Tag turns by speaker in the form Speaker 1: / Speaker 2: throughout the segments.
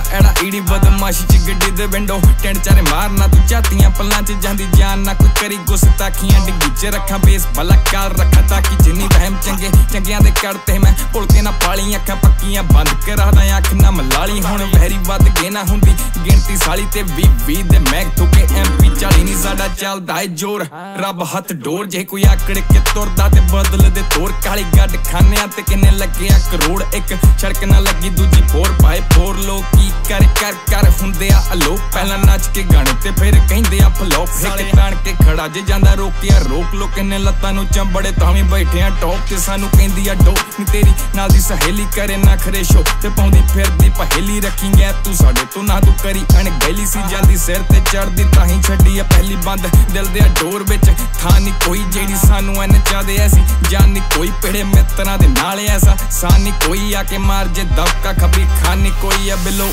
Speaker 1: एड़ा ईड़ी बदमाशी च गड्डी दे विंडो टेंट चारे मारना तू झातियां पल्लां च जांदी जान ना कोई करी गुस्ताखियां डिग्गी च रखा बेस भला काल रखा ताकि जिन्नी वहम चंगे चंगियां दे करते मैं भुल के ना पाली अखां पक्कियां बंद करा दा अख ना मलाली हुण वहरी वध गे ना हुंदी गिणती साली ते 20 दे मैग ठुके MP 40 नहीं साडा चलदा है जोर रब हथ डोर जे कोई आकड़ के तुरदा ते बदल दे तोर काली गड्ड खानियां ते किन्ने लगे करोड़ एक सड़क ना लगी दूजी 4x4 लोग की कर कर कर हुंदे आ अलोक पहला नच के गाने ते फिर कहिंदे आ फ्लॉप हिक ताण के खड़ा जे जांदा रोकिया रोक लो किन्ने लत्तां नु चंबड़े तावी बैठे आ टॉप ते सानू कहंदी आ डो नी तेरी नाल दी सहेली करे ना खरे शो ते पाउंदी फिरदी पहेली रखी गै तू साडे तू ना तू करी अणगैली सी जांदी सिर ते चढ़दी ताही छड्डी आ पहली बंद दिल दे डोर विच था नी कोई जेड़ी सानू ऐ नचादे ऐसी जान नी कोई पेड़े मित्रां दे नाल ऐसा सानी कोई आके मार जे दबका खबी खानी कोई है बिलो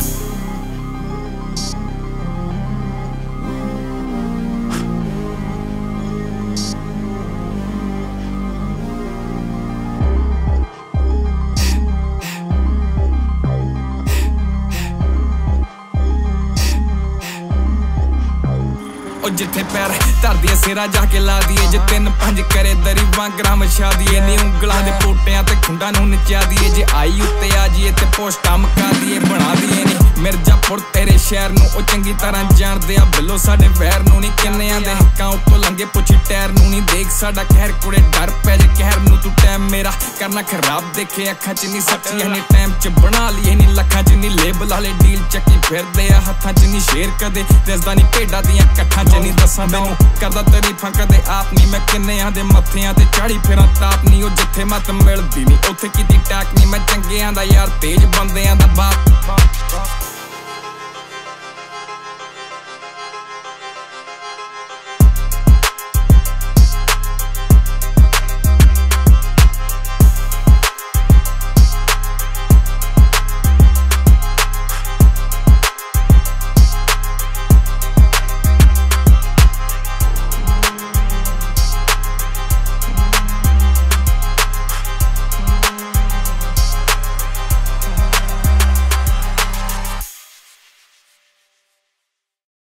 Speaker 1: जिथे पैर धर दिए सिरा जाके ला दिए जे 3-5 करे दरी वांगरा मछा दिए नी उंगलां दे पोटियां ते खुंडा नू नचा दिए जे आई उत्ते आ जिए ते पोस्टां मका दिए बना दिए नी मिर्जापुर तेरे शहर नू ओ चंगी तरह जानदे आ बिलो साडे वैर नू नी किन्नियां दे हक्कां उत्तों लंघे पुछी टैर नू नी देख साडा खैर कुड़े डर पै जे कहर नू तू टाइम मेरा करना खराब देखे अखां च नी सच्ची नी टाइम च बना लिए नी लखां च नी लेबल वाले डील चक्की फिरदे आ हत्थां च नी शेर कदे दसदा नी भेडां दियां कट्ठां च नी दसां मैनू करदा तारीफां कदे आप नी मैं किन्नियां दे मत्थियां ते चाड़ी फिरां ताप नी ओ जिथे मत मिलदी नी उत्थे कीती टैक नी मैं चंगियां दा यार तेज बंदियां दा बाप